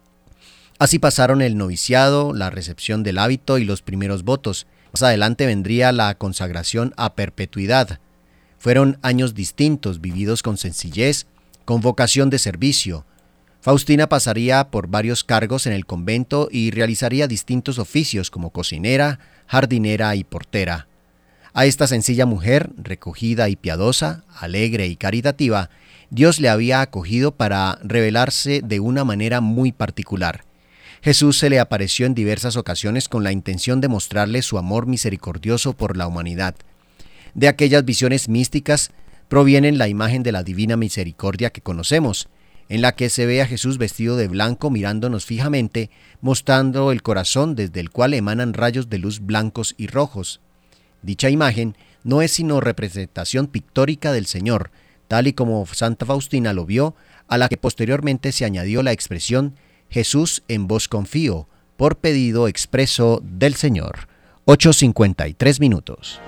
C: Así pasaron el noviciado, la recepción del hábito y los primeros votos. Más adelante vendría la consagración a perpetuidad. Fueron años distintos, vividos con sencillez, con vocación de servicio. Faustina pasaría por varios cargos en el convento y realizaría distintos oficios como cocinera, jardinera y portera. A esta sencilla mujer, recogida y piadosa, alegre y caritativa, Dios le había acogido para revelarse de una manera muy particular. Jesús se le apareció en diversas ocasiones con la intención de mostrarle su amor misericordioso por la humanidad. De aquellas visiones místicas provienen la imagen de la divina misericordia que conocemos, en la que se ve a Jesús vestido de blanco mirándonos fijamente, mostrando el corazón desde el cual emanan rayos de luz blancos y rojos. Dicha imagen no es sino representación pictórica del Señor, tal y como Santa Faustina lo vio, a la que posteriormente se añadió la expresión Jesús, en vos confío, por pedido expreso del Señor. ocho cincuenta y tres minutos.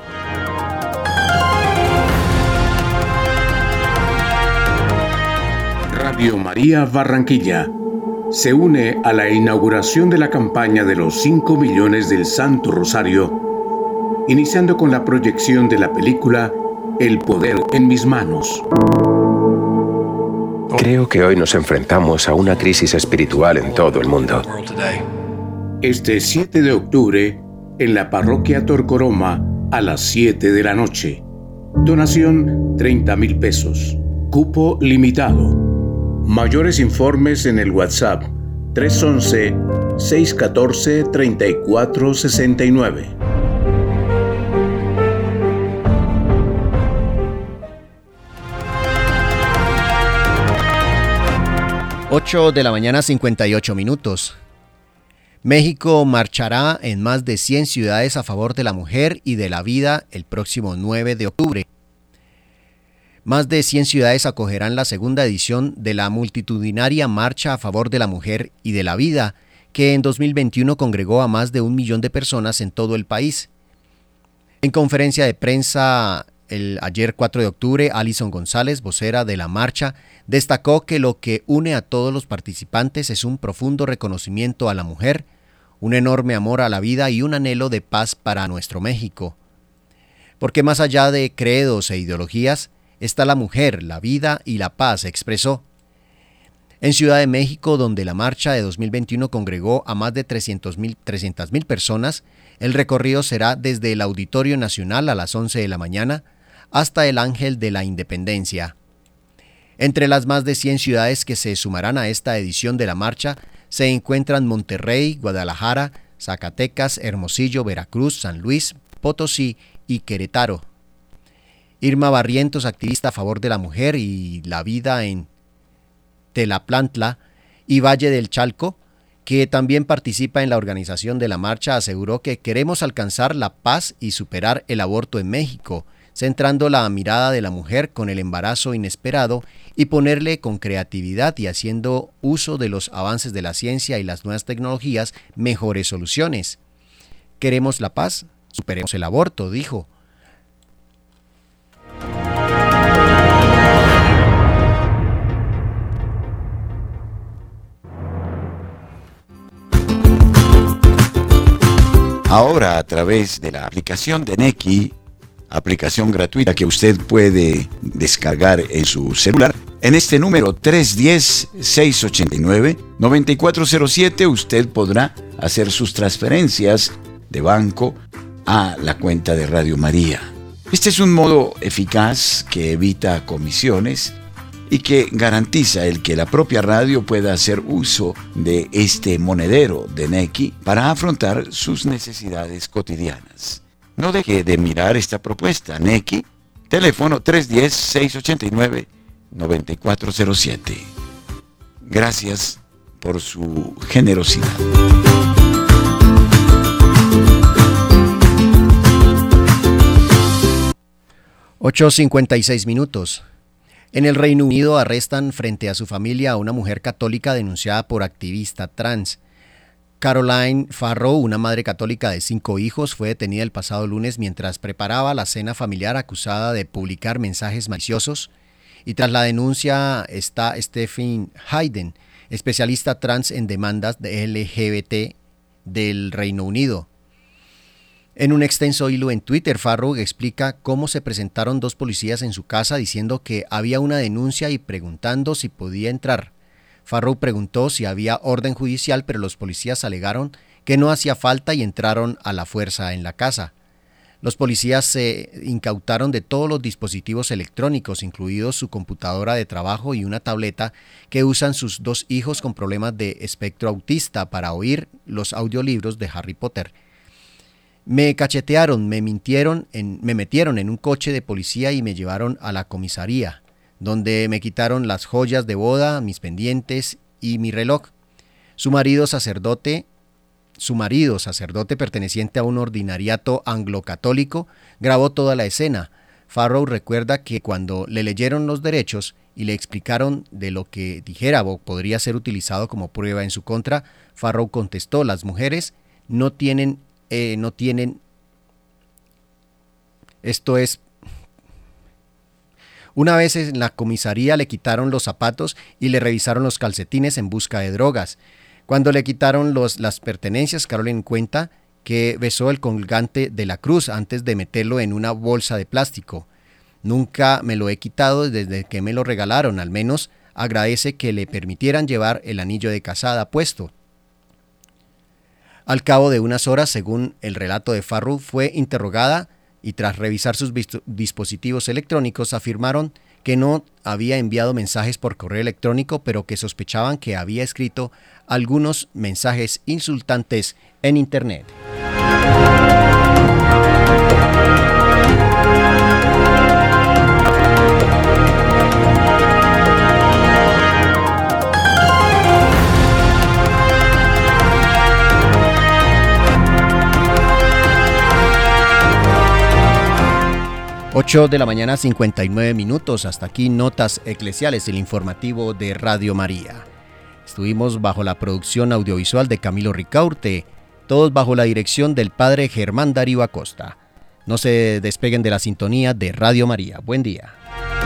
O: Radio María Barranquilla se une a la inauguración de la campaña de los cinco millones del Santo Rosario, iniciando con la proyección de la película El poder en mis manos.
P: Creo que hoy nos enfrentamos a una crisis espiritual en todo el mundo.
O: Este siete de octubre, en la parroquia Torcoroma, a las siete de la noche. Donación treinta mil pesos. Cupo limitado. Mayores informes en el WhatsApp tres once, seis catorce, treinta y cuatro sesenta y nueve.
C: ocho de la mañana, cincuenta y ocho minutos. México marchará en más de cien ciudades a favor de la mujer y de la vida el próximo nueve de octubre. Más de cien ciudades acogerán la segunda edición de la multitudinaria Marcha a favor de la mujer y de la vida, que en dos mil veintiuno congregó a más de un millón de personas en todo el país. En conferencia de prensa el ayer cuatro de octubre, Alison González, vocera de la marcha, destacó que lo que une a todos los participantes es un profundo reconocimiento a la mujer, un enorme amor a la vida y un anhelo de paz para nuestro México. Porque más allá de credos e ideologías, está la mujer, la vida y la paz, expresó. En Ciudad de México, donde la marcha de dos mil veintiuno congregó a más de trescientas mil personas, El recorrido será desde el Auditorio Nacional a las once de la mañana hasta el Ángel de la Independencia. Entre las más de cien ciudades que se sumarán a esta edición de la marcha se encuentran Monterrey, Guadalajara, Zacatecas, Hermosillo, Veracruz, San Luis, Potosí y Querétaro. Irma Barrientos, activista a favor de la mujer y la vida en Telaplantla y Valle del Chalco, que también participa en la organización de la marcha, aseguró que queremos alcanzar la paz y superar el aborto en México, centrando la mirada de la mujer con el embarazo inesperado y ponerle con creatividad y haciendo uso de los avances de la ciencia y las nuevas tecnologías mejores soluciones. Queremos la paz, superemos el aborto, dijo.
G: Ahora, a través de la aplicación de Nequi, aplicación gratuita que usted puede descargar en su celular, en este número tres uno cero, seis ocho nueve, nueve cuatro cero siete usted podrá hacer sus transferencias de banco a la cuenta de Radio María. Este es un modo eficaz que evita comisiones y que garantiza el que la propia radio pueda hacer uso de este monedero de Nequi para afrontar sus necesidades cotidianas. No deje de mirar esta propuesta. Nequi, teléfono tres uno cero, seis ocho nueve, nueve cuatro cero siete. Gracias por su generosidad.
C: ocho cincuenta y seis minutos. En el Reino Unido arrestan frente a su familia a una mujer católica denunciada por activista trans. Caroline Farrow, una madre católica de cinco hijos, fue detenida el pasado lunes mientras preparaba la cena familiar, acusada de publicar mensajes maliciosos. Y tras la denuncia está Stephen Hayden, especialista trans en demandas de L G B T del Reino Unido. En un extenso hilo en Twitter, Farrow explica cómo se presentaron dos policías en su casa diciendo que había una denuncia y preguntando si podía entrar. Farrow preguntó si había orden judicial, pero los policías alegaron que no hacía falta y entraron a la fuerza en la casa. Los policías se incautaron de todos los dispositivos electrónicos, incluidos su computadora de trabajo y una tableta que usan sus dos hijos con problemas de espectro autista para oír los audiolibros de Harry Potter. Me cachetearon, me mintieron, en, me metieron en un coche de policía y me llevaron a la comisaría, donde me quitaron las joyas de boda, mis pendientes y mi reloj. Su marido sacerdote, su marido sacerdote perteneciente a un ordinariato anglo-católico, grabó toda la escena. Farrow recuerda que cuando le leyeron los derechos y le explicaron de lo que dijera podría ser utilizado como prueba en su contra, Farrow contestó: las mujeres no tienen Eh, no tienen, esto es, una vez en la comisaría le quitaron los zapatos y le revisaron los calcetines en busca de drogas. Cuando le quitaron los, las pertenencias, Caroline cuenta que besó el colgante de la cruz antes de meterlo en una bolsa de plástico. Nunca me lo he quitado desde que me lo regalaron, al menos agradece que le permitieran llevar el anillo de casada puesto. Al cabo de unas horas, según el relato de Farrow, fue interrogada y tras revisar sus dispositivos electrónicos afirmaron que no había enviado mensajes por correo electrónico, pero que sospechaban que había escrito algunos mensajes insultantes en Internet. ocho de la mañana, cincuenta y nueve minutos. Hasta aquí Notas Eclesiales, el informativo de Radio María. Estuvimos bajo la producción audiovisual de Camilo Ricaurte, todos bajo la dirección del padre Germán Darío Acosta. No se despeguen de la sintonía de Radio María. Buen día.